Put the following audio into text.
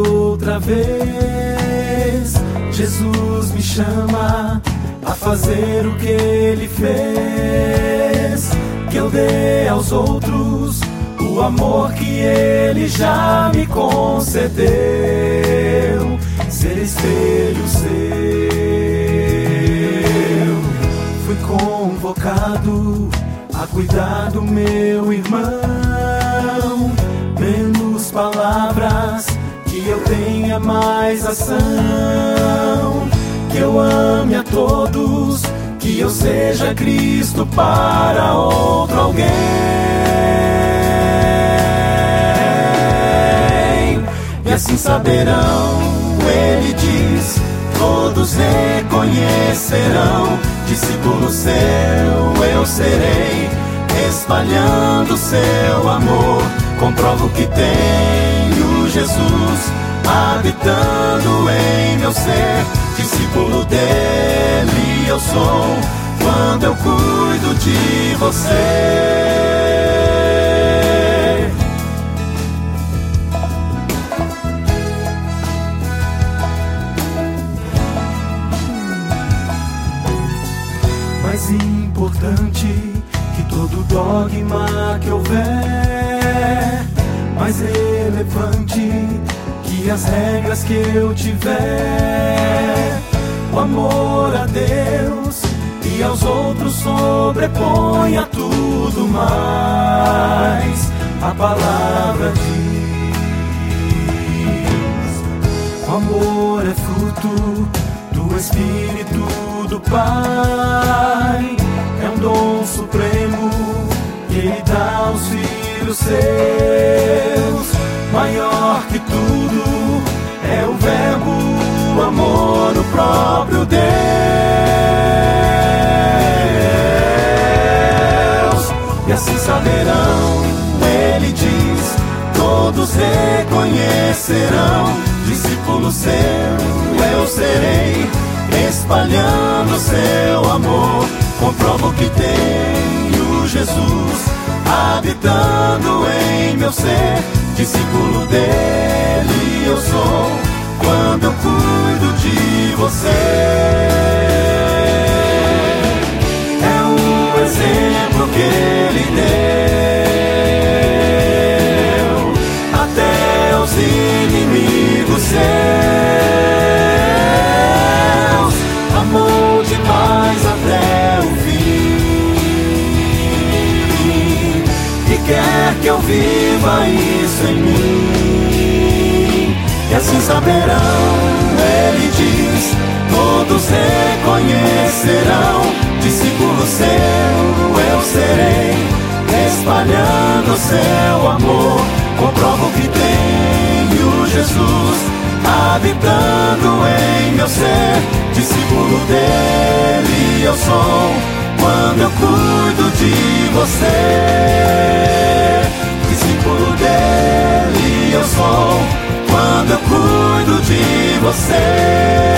outra vez Jesus me chama a fazer o que Ele fez, que eu dê aos outros o amor que Ele já me concedeu, ser espelho seu. Fui convocado a cuidar do meu irmão, menos palavras, que eu tenha mais ação, que eu ame a todos, que eu seja Cristo para outro alguém. E assim saberão, Ele diz, todos reconhecerão, discípulo seu eu serei, espalhando seu amor. Comprovo que tenho Jesus habitando em meu ser, discípulo dele eu sou, quando eu cuido de você. Mais importante que todo dogma que houver, mais relevante que as regras que eu tiver, o amor a Deus e aos outros sobrepõe a tudo mais. A palavra diz: o amor é fruto do Espírito do Pai, é um dom supremo que Ele dá aos filhos seus. Maior que tudo é o verbo, o amor, o próprio Deus. E assim saberão, Ele diz, todos reconhecerão, discípulo seu eu serei, espalhando seu amor. Comprovo que tenho Jesus habitando em meu ser, discípulo dele eu sou, quando eu cuido de você. É um exemplo que Ele deu até os inimigos seus, amou demais até o fim, e quer que eu viva isso em mim. E assim saberão, Ele diz, todos reconhecerão, discípulo seu eu serei, espalhando seu amor. Comprovo que tenho Jesus habitando em meu ser, discípulo dele eu sou, quando eu cuido de você. Discípulo dele eu sou, quando eu cuido de você.